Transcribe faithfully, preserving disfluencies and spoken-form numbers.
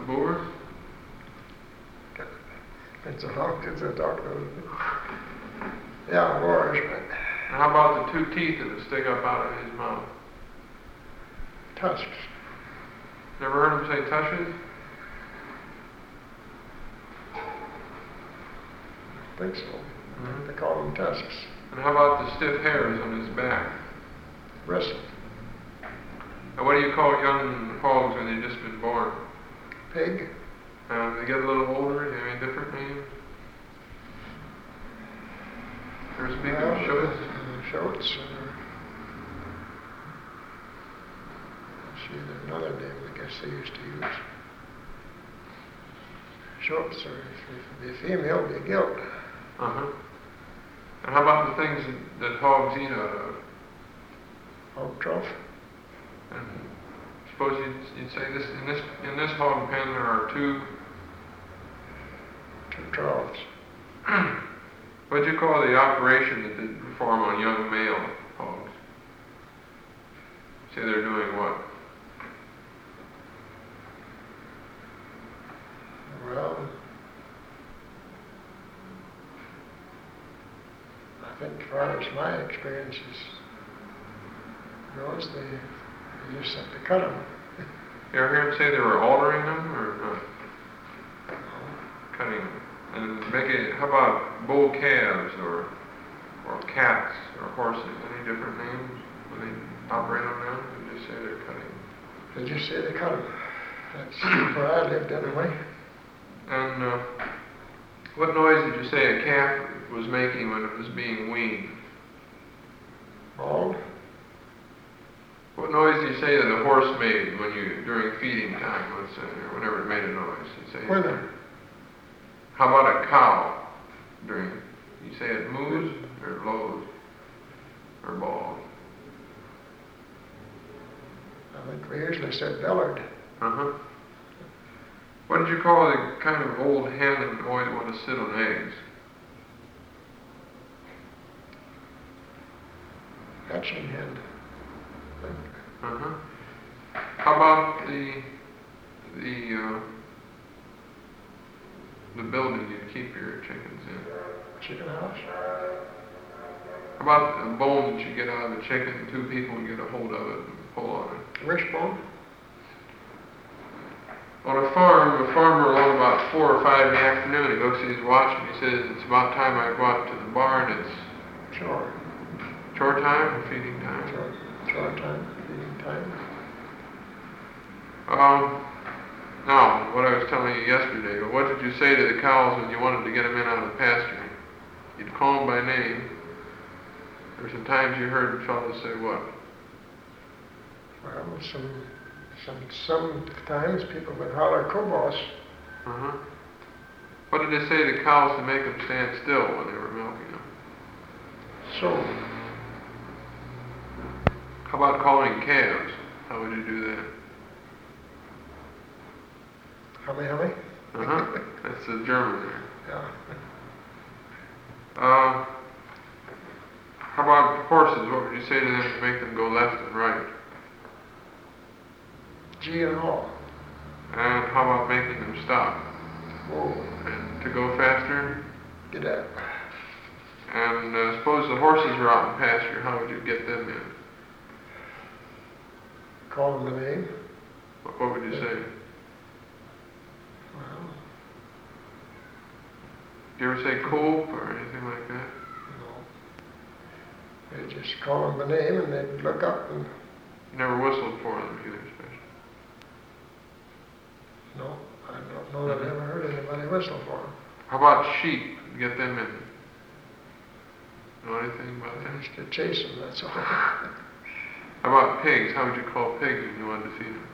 boar? It's a hawk, it's a dog. Yeah, boars. And how about the two teeth that would stick up out of his mouth? Tusks. Never heard him say tushes? I think so. Mm-hmm. They call them tusks. And how about the stiff hairs on his back? Bristle. And what do you call young hogs when they've just been born? Pig. Uh, they get a little older, do you have any different names? Ever speak well, of shoats? Uh, shoats. Uh, see, there's another name I guess they used to use. Shoats, or if it be female, be gilt. Uh-huh. And how about the things that, that hogs eat out of? Hog trough. And suppose you'd, you'd say this in this in this hog pen there are two two troughs. What'd you call the operation that they perform on young male hogs? Say they're doing what? Well, I think as far as my experiences goes, they, they just have to cut them. You ever hear them say they were altering them or not? No. Cutting them. And make it, how about bull calves or or cats or horses? Any different names when they operate on them? They just say they're cutting. They just say they cut them. That's where I lived anyway. And uh, what noise did you say a calf was making when it was being weaned? Bald. What noise do you say that a horse made when you, during feeding time, let's say, or whenever it made a noise? You say. Whether. How about a cow during, you say it moos or lows or balls? I think we usually said bellard. Uh-huh. What did you call the kind of old hen that would always want to sit on eggs? Hatching hen. Uh-huh. How about the the uh, the building you keep your chickens in? Chicken house. How about a bone that you get out of a chicken, two people can get a hold of it and pull on it? Wishbone. On a farm, a farmer along about four or five in the afternoon, he looks at his watch and he says, it's about time I go out to the barn. It's Chore. chore time or feeding time? Chore, chore time, feeding time. Um, now, what I was telling you yesterday, what did you say to the cows when you wanted to get them in out of the pasture? You'd call them by name. There were some times you heard fellows say what? Well, some, some, sometimes people would holler kobos. Uh-huh. What did they say to cows to make them stand still when they were milking them? So. How about calling calves? How would you do that? Hummy, hummy? Uh-huh. That's the German there. Yeah. Uh, how about horses? What would you say to them to make them go left and right? G and O. And how about making them stop? Whoa. And to go faster? Get up. And uh, suppose the horses were out in pasture, how would you get them in? Call them the name. What, what would you yeah. say? Well. Do you ever say coop or anything like that? No. They just call them the name and they'd look up and... You never whistled for them either, especially? No, I don't know that I've ever heard anybody whistle for them. How about sheep? Get them in. Know anything about that? I used to chase them, that's all. How about pigs? How would you call pigs when you wanted to feed them?